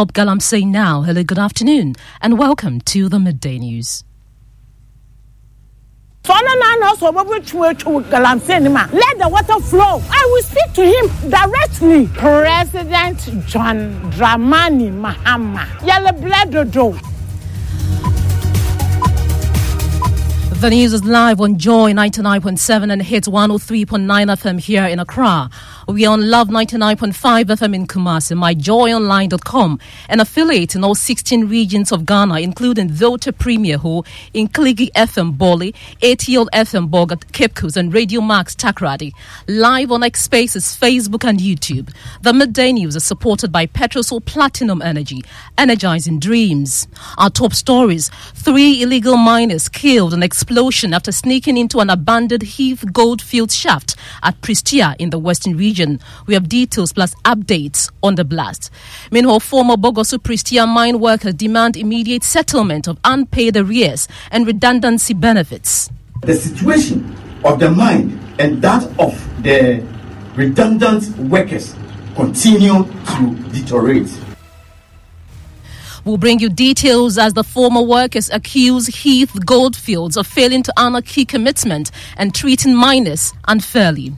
Stop Galamsey now. Hello, good afternoon, and welcome to the Midday News. Let the water flow. I will speak to him directly. President John Dramani Mahama. Yellow blood do. The news is live on Joy 99.7 and Hits 103.9 FM here in Accra. We are on Love 99.5 FM in Kumasi, myjoyonline.com, an affiliate in all 16 regions of Ghana, including Zote Premier Ho, Inkligi FM Boli, ATL FM Bogat, Cape Coast, and Radio Max Takrady. Live on X Spaces, Facebook, and YouTube. The Midday News is supported by Petrosol Platinum Energy, energizing dreams. Our top stories: 3 illegal miners killed in explosion after sneaking into an abandoned Heath Goldfield shaft at Prestia in the Western region. We have details plus updates on the blast. Meanwhile, former Bogoso Prestia mine workers demand immediate settlement of unpaid arrears and redundancy benefits. The situation of the mine and that of the redundant workers continue to deteriorate. We'll bring you details as the former workers accuse Heath Goldfields of failing to honor key commitment and treating miners unfairly.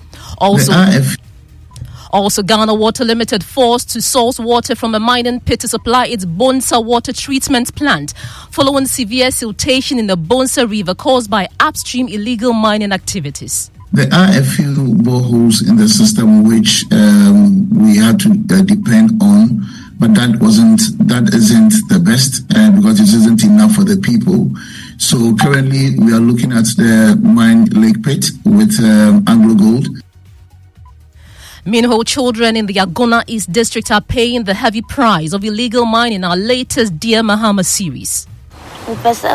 Also, Ghana Water Limited forced to source water from a mining pit to supply its Bonsa water treatment plant following severe siltation in the Bonsa River caused by upstream illegal mining activities. There are a few boreholes in the system which we had to depend on, but that isn't the best because it isn't enough for the people. So currently we are looking at the mine Lake Pit with Anglo Gold. Meanwhile, children in the Agona East District are paying the heavy price of illegal mining in our latest Dear Mahama series. I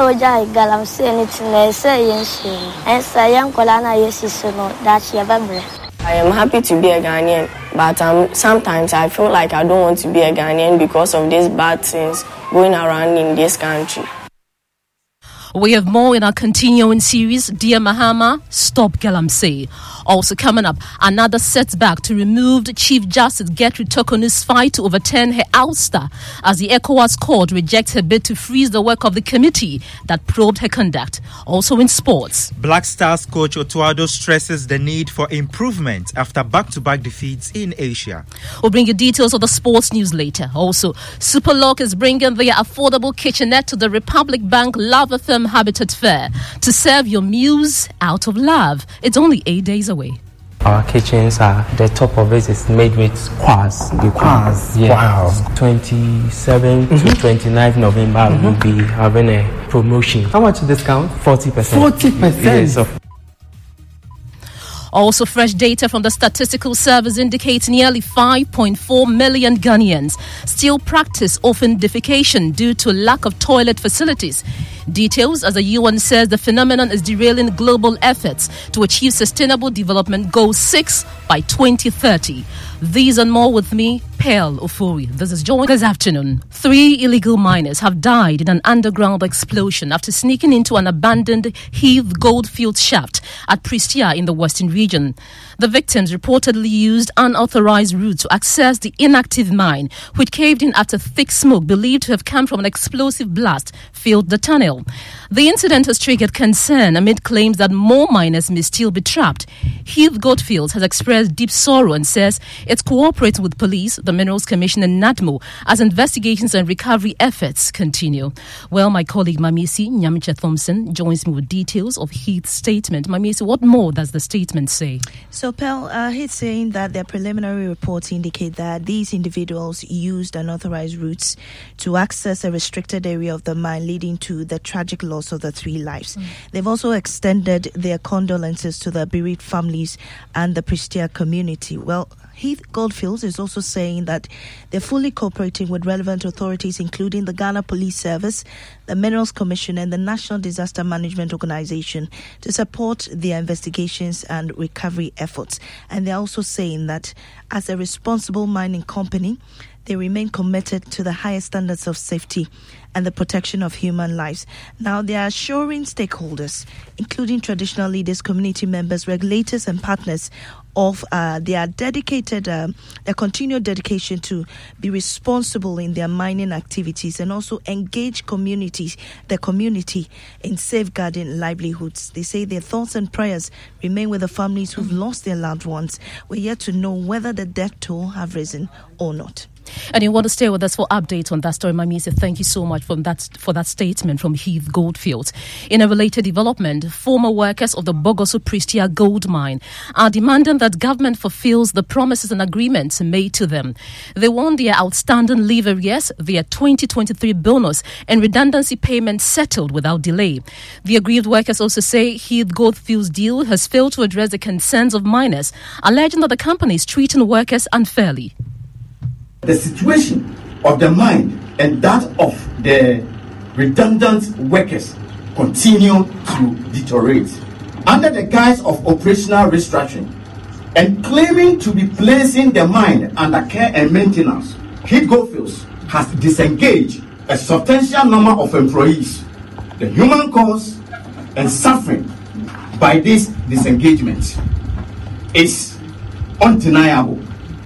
am happy to be a Ghanaian, but sometimes I feel like I don't want to be a Ghanaian because of these bad things going around in this country. We have more in our continuing series, Dear Mahama, Stop Galamsey. Also coming up, another setback to removed Chief Justice Gertrude Tokonu's fight to overturn her ouster as the ECOWAS court rejects her bid to freeze the work of the committee that probed her conduct. Also in sports, Black Stars coach Otuado stresses the need for improvement after back-to-back defeats in Asia. We'll bring you details of the sports news later. Also, Superlock is bringing their affordable kitchenette to the Republic Bank Love FM Habitat Fair to serve your meals out of love. It's only 8 days away. Our kitchens are, the top of it is made with quartz. Yeah. Wow. 27 to 29th November, we'll be having a promotion. How much discount? 40%. 40%? Yes. Also, fresh data from the Statistical Service indicates nearly 5.4 million Ghanaians still practice open defecation due to lack of toilet facilities. Details as the UN says the phenomenon is derailing global efforts to achieve Sustainable Development Goal 6 by 2030. These and more with me, Pearl Ofori. This is Joy. This afternoon, 3 illegal miners have died in an underground explosion after sneaking into an abandoned Heath Goldfield shaft at Prestia in the Western region. The victims reportedly used unauthorized routes to access the inactive mine, which caved in after thick smoke believed to have come from an explosive blast filled the tunnel. The incident has triggered concern amid claims that more miners may still be trapped. Heath Goldfields has expressed deep sorrow and says it's cooperating with police, the Minerals Commission and NADMO as investigations and recovery efforts continue. Well, my colleague Mamisi Nyamiche Thompson joins me with details of Heath's statement. Mamisi, what more does the statement say? So, Pearl, he's saying that their preliminary reports indicate that these individuals used unauthorized routes to access a restricted area of the mine, leading to the tragic loss of the 3 lives. They've also extended their condolences to the bereaved families and the Prestia community. Well, Heath Goldfields is also saying that they're fully cooperating with relevant authorities, including the Ghana Police Service, the Minerals Commission, and the National Disaster Management Organization, to support their investigations and recovery efforts. And they're also saying that as a responsible mining company, they remain committed to the highest standards of safety and the protection of human lives. Now, they are assuring stakeholders, including traditional leaders, community members, regulators, and partners, of their dedicated, their continued dedication to be responsible in their mining activities and also engage the community in safeguarding livelihoods. They say their thoughts and prayers remain with the families who've lost their loved ones. We're yet to know whether the death toll have risen or not. And you want to stay with us for updates on that story, Mamisa. Thank you so much for that statement from Heath Goldfield. In a related development, former workers of the Bogoso Prestia gold mine are demanding that government fulfills the promises and agreements made to them. They want their outstanding leave arrears, their 2023 bonus, and redundancy payments settled without delay. The aggrieved workers also say Heath Goldfield's deal has failed to address the concerns of miners, alleging that the company is treating workers unfairly. The situation of the mine and that of the redundant workers continue to deteriorate. Under the guise of operational restructuring and claiming to be placing the mine under care and maintenance, Heath Goldfields has disengaged a substantial number of employees. The human cost and suffering by this disengagement is undeniable.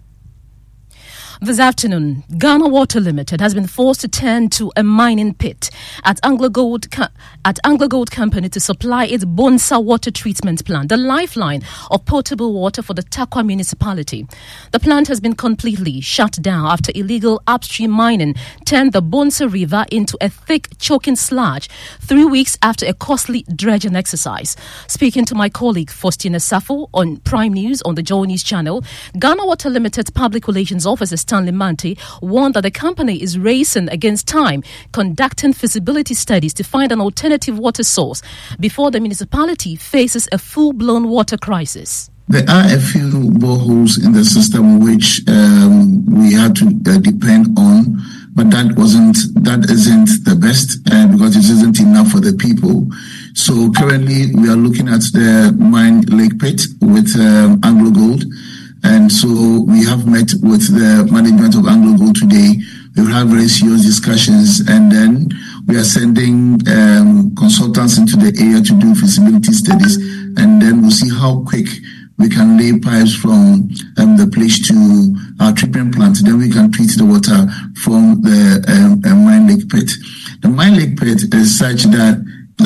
This afternoon, Ghana Water Limited has been forced to turn to a mining pit at Anglo Gold Company to supply its Bonsa water treatment plant, the lifeline of potable water for the Tarkwa municipality. The plant has been completely shut down after illegal upstream mining turned the Bonsa River into a thick, choking sludge 3 weeks after a costly dredging exercise. Speaking to my colleague Faustina Safo on Prime News on the Joy News channel, Ghana Water Limited's Public Relations Officer Stanley Manti warned that the company is racing against time, conducting feasibility studies to find an alternative water source before the municipality faces a full-blown water crisis. There are a few boreholes in the system which we had to depend on, but that isn't the best because it isn't enough for the people. So currently we are looking at the mine Lake Pit with Anglo Gold. And so we have met with the management of Anglo Gold today. We've had very serious discussions, and then we are sending consultants into the area to do feasibility studies, and then we'll see how quick we can lay pipes from the place to our treatment plant. Then we can treat the water from the mine Lake Pit. The mine Lake Pit is such that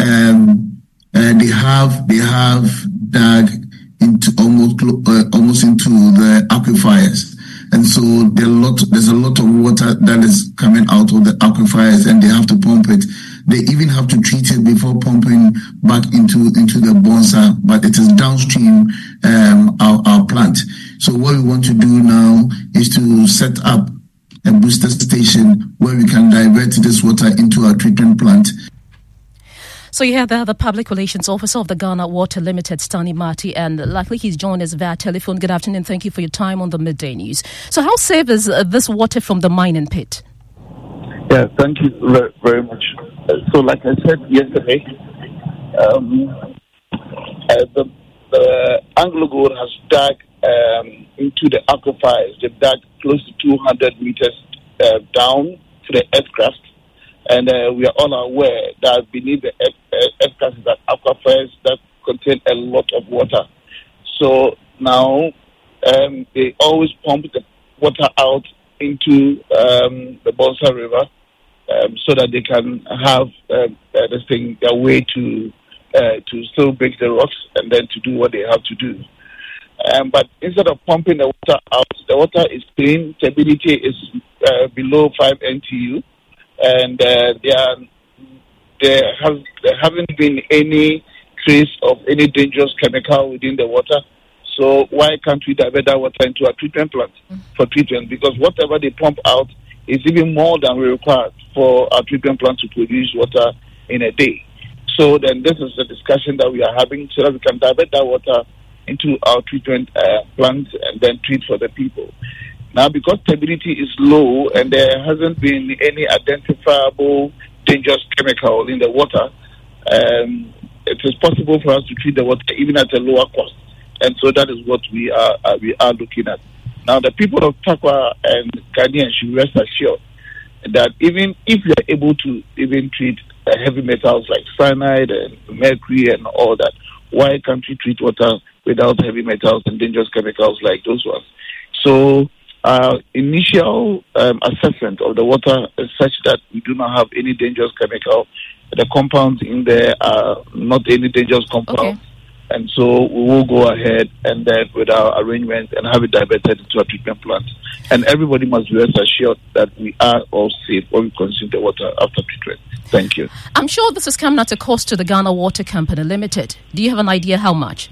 they have dug into almost into the aquifers, and so there's a lot of water that is coming out of the aquifers, and they have to pump it. They even have to treat it before pumping back into the Bonsa, but it is downstream our plant. So what we want to do now is to set up a booster station where we can divert this water into our treatment plant. So you have the Public Relations Officer of the Ghana Water Limited, Stanley Manti, and likely he's joined us via telephone. Good afternoon. Thank you for your time on the Midday News. So how safe is this water from the mining pit? Yeah, thank you very, very much. So like I said yesterday, the Anglo Gold has dug into the aquifers. They've dug close to 200 meters down to the earth crust. And we are all aware that beneath the earth crust is aquifers that contain a lot of water. So now they always pump the water out into the Bonsa River so that they can have their way to still break the rocks and then to do what they have to do. But instead of pumping the water out, the water is clean. Stability is below 5 NTU. And there haven't been any trace of any dangerous chemical within the water. So why can't we divert that water into a treatment plant for treatment? Because whatever they pump out is even more than we require for our treatment plant to produce water in a day. So then this is the discussion that we are having so that we can divert that water into our treatment plant and then treat for the people. Now, because stability is low and there hasn't been any identifiable dangerous chemical in the water, it is possible for us to treat the water even at a lower cost. And so that is what we are looking at. Now, the people of Tarkwa and Ghanaian should rest assured that even if you are able to even treat heavy metals like cyanide and mercury and all that, why can't we treat water without heavy metals and dangerous chemicals like those ones? So, initial assessment of the water is such that we do not have any dangerous chemical. The compounds in there are not any dangerous compounds. Okay. And so we will go ahead and then with our arrangements and have it diverted into a treatment plant. And everybody must be rest assured that we are all safe when we consume the water after treatment. Thank you. I'm sure this has come at a cost to the Ghana Water Company Limited. Do you have an idea how much?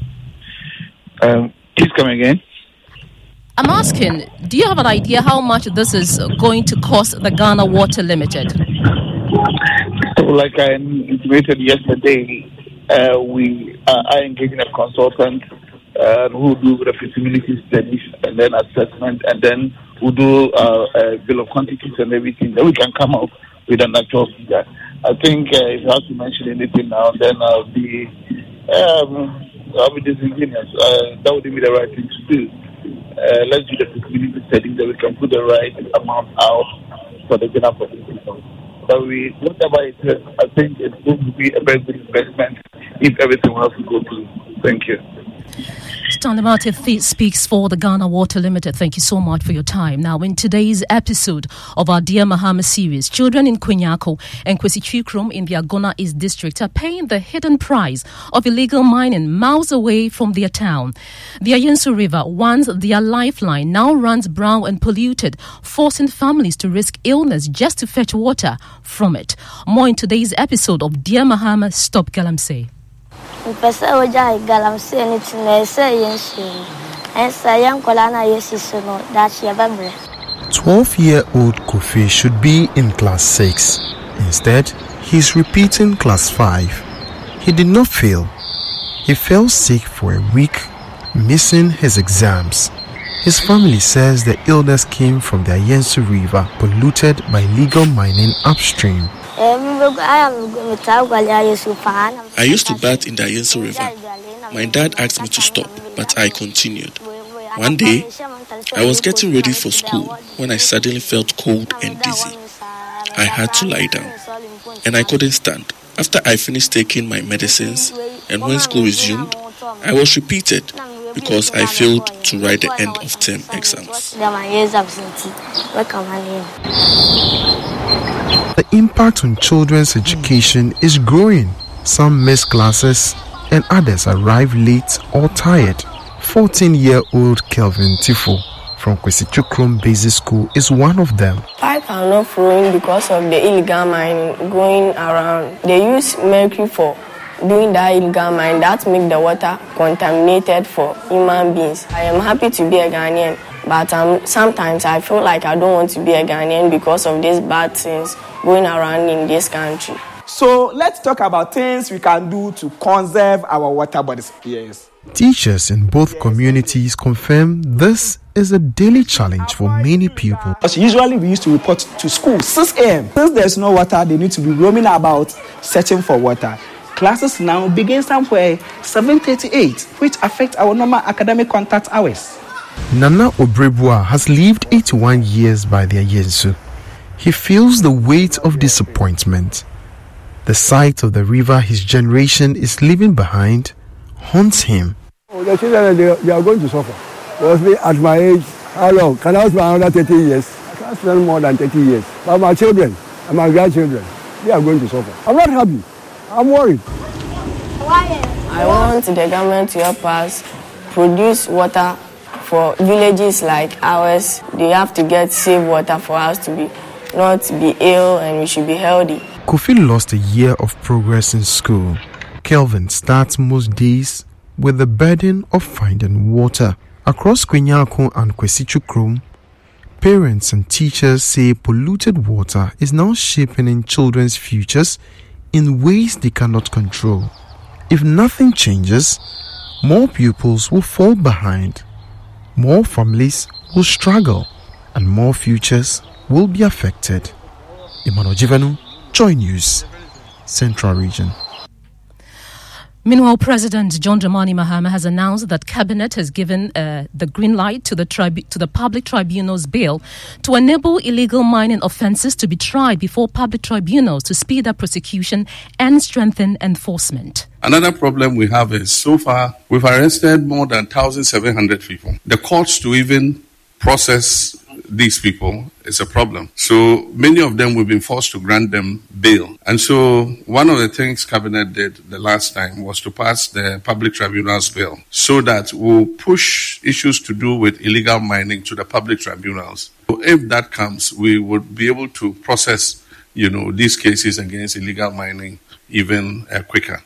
Please come again. I'm asking, do you have an idea how much this is going to cost the Ghana Water Limited? So like I intimated yesterday, we are engaging a consultant who do the feasibility studies and then assessment, and then who do a bill of quantities and everything. Then we can come up with an actual figure. I think if you have to mention anything now, then I'll be disingenuous. That would be the right thing to do. Let's do the feasibility study that we can put the right amount out for the general population. But whatever it is, I think it's going to be a very good investment if everything has to go through. Thank you. Stanley Martin speaks for the Ghana Water Limited. Thank you so much for your time. Now, in today's episode of our Dear Mahama series, children in Kwenyako and Kwesi Chikrom in the Agona East District are paying the hidden price of illegal mining miles away from their town. The Ayensu River, once their lifeline, now runs brown and polluted, forcing families to risk illness just to fetch water from it. More in today's episode of Dear Mahama, Stop Galamsey. 12-year-old Kofi should be in class 6. Instead, he's repeating class 5. He did not fail. He fell sick for a week, missing his exams. His family says the illness came from the Ayensu River, polluted by illegal mining upstream. I used to bathe in the Ayensu River. My dad asked me to stop, but I continued. One day, I was getting ready for school when I suddenly felt cold and dizzy. I had to lie down, and I couldn't stand. After I finished taking my medicines, and when school resumed, I was repeated because I failed to write the end of term exams. The impact on children's education is growing. Some miss classes and others arrive late or tired. 14-year-old Kelvin Tifo from Kwesi Chikrom Basic School is one of them. Pipes are not flowing because of the illegal mining going around. They use mercury for doing that illegal mining that make the water contaminated for human beings. I am happy to be a Ghanaian, but sometimes I feel like I don't want to be a Ghanaian because of these bad things going around in this country. So let's talk about things we can do to conserve our water bodies. Yes. Teachers in both communities confirm this is a daily challenge for many people. Usually we used to report to school 6 a.m. Since there's no water, they need to be roaming about searching for water. Classes now begin somewhere 7:38, which affects our normal academic contact hours. Nana Obrebua has lived 81 years by the Ayensu. He feels the weight of disappointment. The sight of the river his generation is leaving behind haunts him. The children, they are going to suffer. Because at my age, how long? Can I spend another 30 years? I can't spend more than 30 years. But my children and my grandchildren, they are going to suffer. I'm not happy. I'm worried. I want the government to help us produce water for villages like ours. They have to get safe water for us to not be ill, and we should be healthy. Kofi lost a year of progress in school. Kelvin starts most days with the burden of finding water. Across Kwenyako and Kwesi Chikrom, parents and teachers say polluted water is now shaping in children's futures in ways they cannot control. If nothing changes, more pupils will fall behind, more families will struggle, and more futures will be affected. Emmanuel Jivanu, Joy News, Central Region. Meanwhile, President John Dramani Mahama has announced that Cabinet has given the green light to the Public Tribunal's bill to enable illegal mining offences to be tried before public tribunals to speed up prosecution and strengthen enforcement. Another problem we have is, so far, we've arrested more than 1,700 people. The courts to even process these people is a problem. So many of them we've been forced to grant them bail. And so one of the things Cabinet did the last time was to pass the Public Tribunals Bill so that we'll push issues to do with illegal mining to the public tribunals. So if that comes, we would be able to process, these cases against illegal mining even quicker.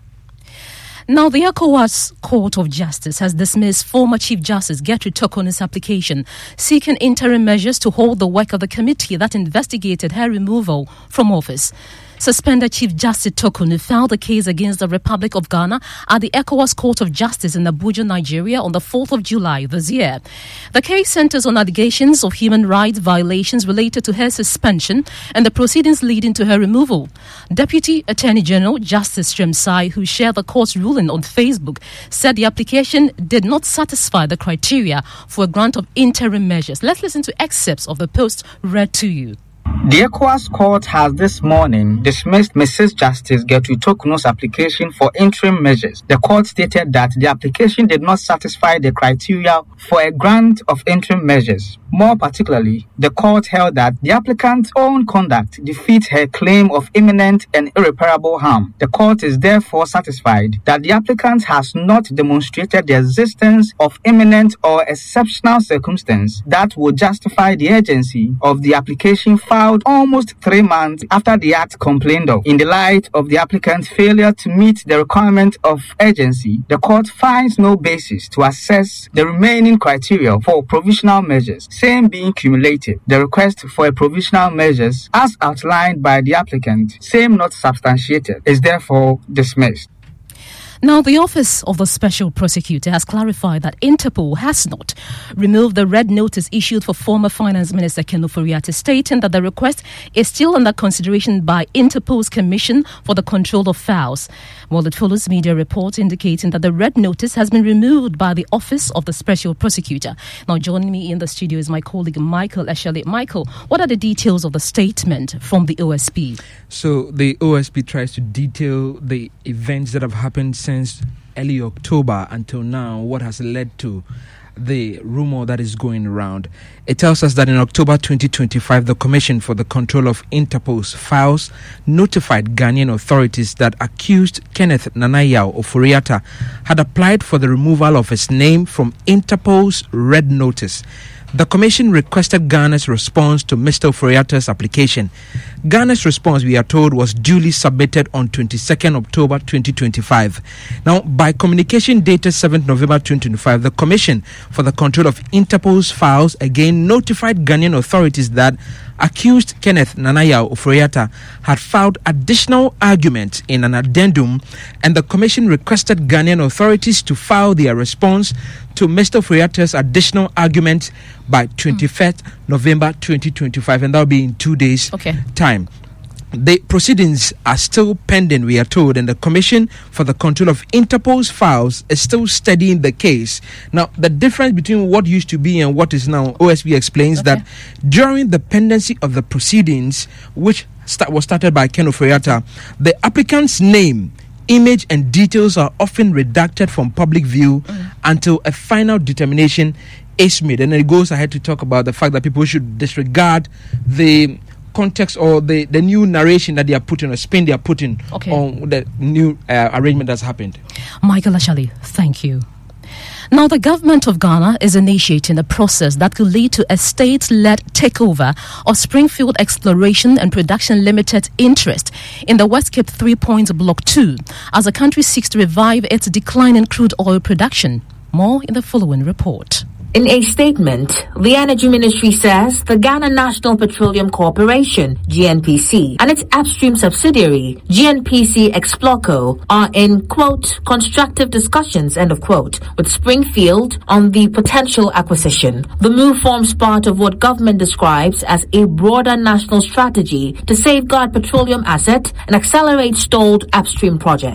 Now, the ECOWAS Court of Justice has dismissed former Chief Justice Gertrude Tokonu's application seeking interim measures to hold the work of the committee that investigated her removal from office. Suspended Chief Justice Tokonu filed a case against the Republic of Ghana at the ECOWAS Court of Justice in Abuja, Nigeria on the 4th of July this year. The case centers on allegations of human rights violations related to her suspension and the proceedings leading to her removal. Deputy Attorney General Justice Shremsai, who shared the court's ruling on Facebook, said the application did not satisfy the criteria for a grant of interim measures. Let's listen to excerpts of the post read to you. The ECOWAS Court has this morning dismissed Mrs. Justice Gertrude Tokonu's application for interim measures. The court stated that the application did not satisfy the criteria for a grant of interim measures. More particularly, the court held that the applicant's own conduct defeats her claim of imminent and irreparable harm. The court is therefore satisfied that the applicant has not demonstrated the existence of imminent or exceptional circumstance that would justify the urgency of the application filed almost 3 months after the act complained of. In the light of the applicant's failure to meet the requirement of urgency, the court finds no basis to assess the remaining criteria for provisional measures, same being cumulative. The request for a provisional measures, as outlined by the applicant, same not substantiated, is therefore dismissed. Now, the Office of the Special Prosecutor has clarified that Interpol has not removed the red notice issued for former Finance Minister Ken Ofori-Atta, stating that the request is still under consideration by Interpol's Commission for the Control of Files. Well, it follows media reports indicating that the red notice has been removed by the Office of the Special Prosecutor. Now, joining me in the studio is my colleague Michael Eshele. Michael, what are the details of the statement from the OSP? So, the OSP tries to detail the events that have happened since early October until now, what has led to the rumor that is going around. It tells us that in October 2025, the Commission for the Control of Interpol's Files notified Ghanaian authorities that accused Kenneth Nana-Yaw Ofori-Atta had applied for the removal of his name from Interpol's red notice. The Commission requested Ghana's response to Mr. Ofori-Atta's application. Ghana's response, we are told, was duly submitted on 22nd October 2025. Now, by communication dated 7th November 2025, the Commission for the Control of Interpol's Files again notified Ghanaian authorities that accused Kenneth Nana-Yaw Ofori-Atta had filed additional arguments in an addendum, and the Commission requested Ghanaian authorities to file their response to Mr. Ofori-Atta's additional argument by 21st November 2025, and that will be in 2 days' time. The proceedings are still pending, we are told, and the Commission for the Control of Interpol's Files is still studying the case. Now, the difference between what used to be and what is now, OSP explains that during the pendency of the proceedings, which was started by Ken Ofori-Atta, the applicant's name, image and details are often redacted from public view until a final determination is made. And then it goes ahead to talk about the fact that people should disregard the context or the new narration that they are putting, or spin they are putting on the new arrangement that's happened. Michael Ashali, thank you. Now, the government of Ghana is initiating a process that could lead to a state-led takeover of Springfield Exploration and Production Limited interest in the West Cape 3 Points Block 2 as the country seeks to revive its declining crude oil production. More in the following report. In a statement, the Energy Ministry says the Ghana National Petroleum Corporation, GNPC, and its upstream subsidiary, GNPC Explorco, are in, quote, constructive discussions, end of quote, with Springfield on the potential acquisition. The move forms part of what government describes as a broader national strategy to safeguard petroleum asset and accelerate stalled upstream project.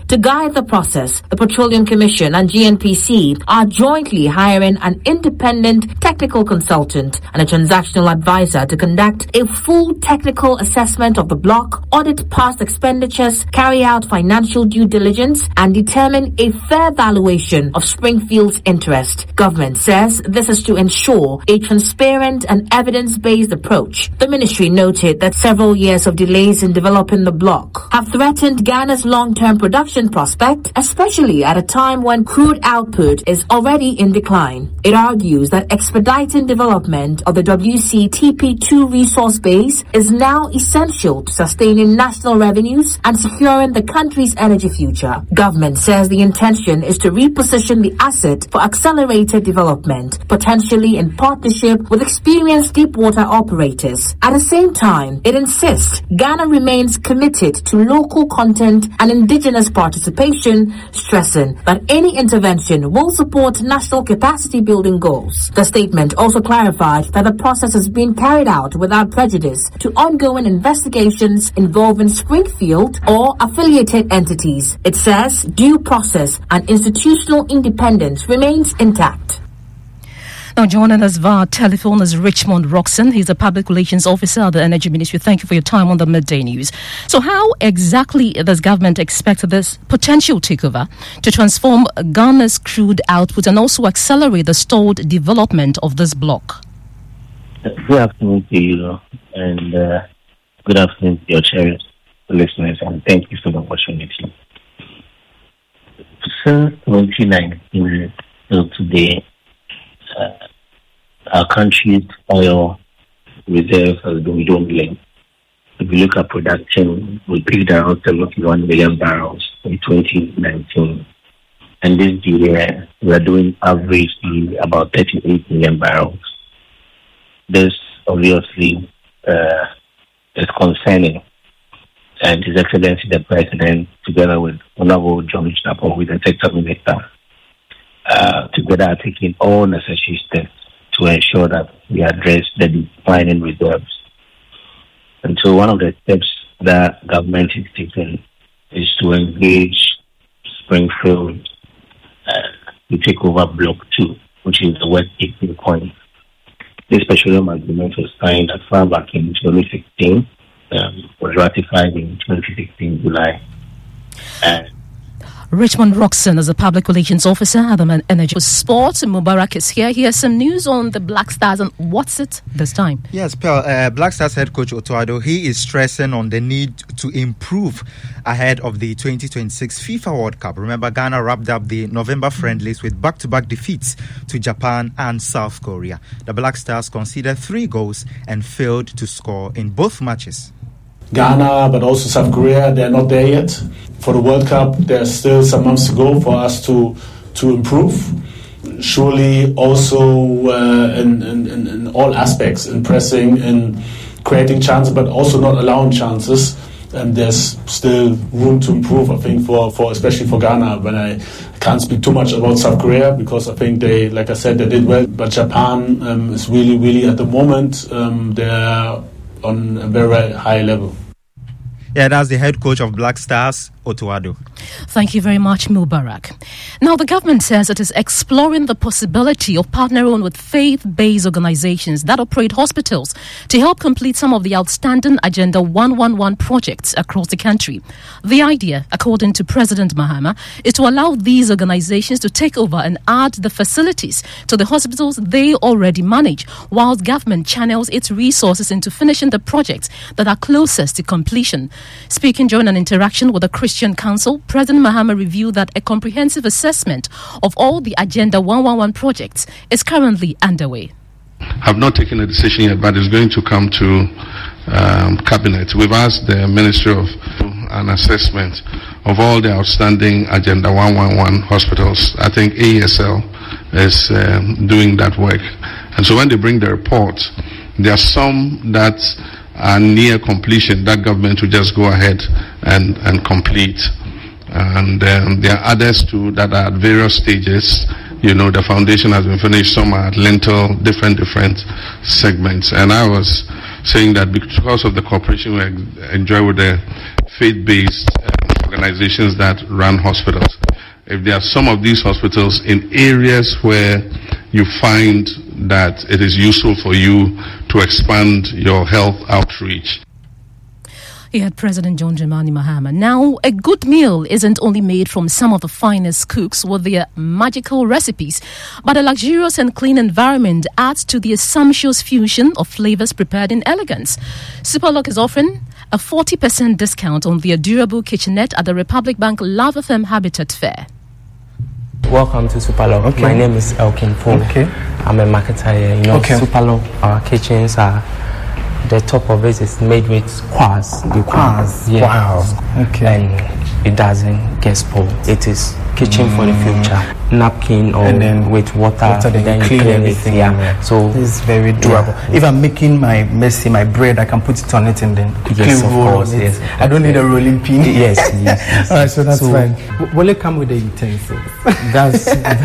To guide the process, the Petroleum Commission and GNPC are jointly hiring an independent technical consultant and a transactional advisor to conduct a full technical assessment of the block, audit past expenditures, carry out financial due diligence, and determine a fair valuation of Springfield's interest. Government says this is to ensure a transparent and evidence-based approach. The ministry noted that several years of delays in developing the block have threatened Ghana's long-term production prospect, especially at a time when crude output is already in decline. It argues that expediting development of the WCTP2 resource base is now essential to sustaining national revenues and securing the country's energy future. Government says the intention is to reposition the asset for accelerated development, potentially in partnership with experienced deepwater operators. At the same time, it insists Ghana remains committed to local content and indigenous participation, stressing that any intervention will support national capacity building goals. The statement also clarified that the process is being carried out without prejudice to ongoing investigations involving Springfield or affiliated entities. It says due process and institutional independence remains intact. Now joining us via telephone is Richmond Roxon. He's a public relations officer at the Energy Ministry. Thank you for your time on the Midday News. So how exactly does government expect this potential takeover to transform Ghana's crude output and also accelerate the stalled development of this block? Good afternoon to you, and good afternoon to your cherished listeners, and thank you for the opportunity. Since 2019 till today, our country's oil reserves has been dwindling. If you look at production, we peaked around 71 million barrels in 2019. And this year, we are doing averagely about 38 million barrels. This obviously is concerning. And His Excellency the President, together with Honorable John Chapel, with the Sector Minister, together are taking all necessary steps to ensure that we address the declining reserves. And so one of the steps that government is taking is to engage Springfield to take over Block 2, which is the West 18 point. This petroleum agreement was signed as far back in 2016, was ratified in 2016 July. Richmond Roxon is a public relations officer at the Energy Sport. Mubarak is here. He has some news on the Black Stars and what's it this time? Yes, Pearl, Black Stars head coach Otto Addo, he is stressing on the need to improve ahead of the 2026 FIFA World Cup. Remember, Ghana wrapped up the November friendlies with back-to-back defeats to Japan and South Korea. The Black Stars conceded 3 goals and failed to score in both matches. Ghana, but also South Korea, they're not there yet. For the World Cup, there's still some months to go for us to improve. Surely also in all aspects, in pressing, in creating chances, but also not allowing chances. And there's still room to improve, I think, for especially for Ghana. When I can't speak too much about South Korea because I think they, like I said, they did well. But Japan is really at the moment, they're on a very high level. Yeah, that's the head coach of Black Stars, Otto Addo. Thank you very much, Mubarak. Now, the government says it is exploring the possibility of partnering with faith-based organizations that operate hospitals to help complete some of the outstanding Agenda 111 projects across the country. The idea, according to President Mahama, is to allow these organizations to take over and add the facilities to the hospitals they already manage, whilst government channels its resources into finishing the projects that are closest to completion. Speaking during an interaction with the Christian Council, President Mahama revealed that a comprehensive assessment of all the Agenda 111 projects is currently underway. Have not taken a decision yet, but it's going to come to Cabinet. We've asked the Ministry of an assessment of all the outstanding Agenda 111 hospitals. I think ASL is doing that work. And so when they bring the report, there are some that are near completion that government will just go ahead and complete. And there are others too that are at various stages. You know, the foundation has been finished, some are at lintel, different segments. And I was saying that because of the cooperation we enjoy with the faith-based organizations that run hospitals. If there are some of these hospitals in areas where you find that it is useful for you to expand your health outreach. He had President John Dramani Mahama. Now, a good meal isn't only made from some of the finest cooks with their magical recipes, but a luxurious and clean environment adds to the sumptuous fusion of flavors prepared in elegance. Superlock is offering a 40% discount on their durable kitchenette at the Republic Bank Love FM Habitat Fair. Welcome to Superlock. Okay. My name is Elkin Paul. Okay. I'm a marketer here. Superlock, our kitchens are, the top of it is made with quartz. Quartz? Wow. Okay. And it doesn't get spoiled. It is kitchen for the future. Napkin or then with water then you clean everything. Yeah. So this is very durable. Yeah. If I'm making my bread, I can put it on it and then yes, of course, yes. I don't need a rolling pin. Yes. All right, so that's fine. Will it come with the utensils? That's